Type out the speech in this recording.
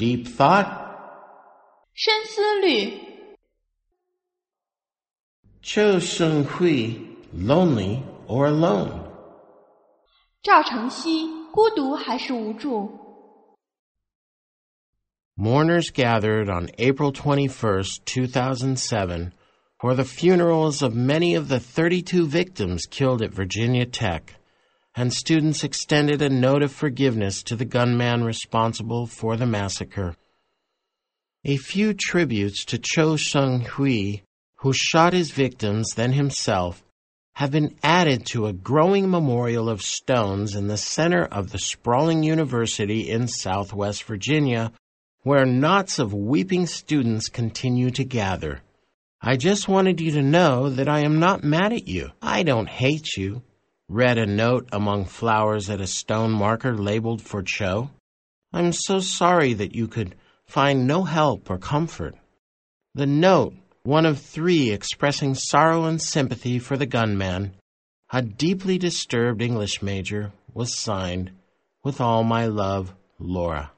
deep thought? 深思虑 Cho Seung-hui, lonely or alone? 赵承熙孤独还是无助 Mourners gathered on April 21st, 2007, for the funerals of many of the 32 victims killed at Virginia Tech, and students extended a note of forgiveness to the gunman responsible for the massacre. A few tributes to Cho Seung-hui, who shot his victims, then himself, have been added to a growing memorial of stones in the center of the sprawling university in Southwest Virginia, where knots of weeping students continue to gather. I just wanted you to know that I am not mad at you. I don't hate you. Read a note among flowers at a stone marker labeled for Cho. I'm so sorry that you could find no help or comfort. The note, one of 3 expressing sorrow and sympathy for the gunman, a deeply disturbed English major, was signed, "With all my love, Laura."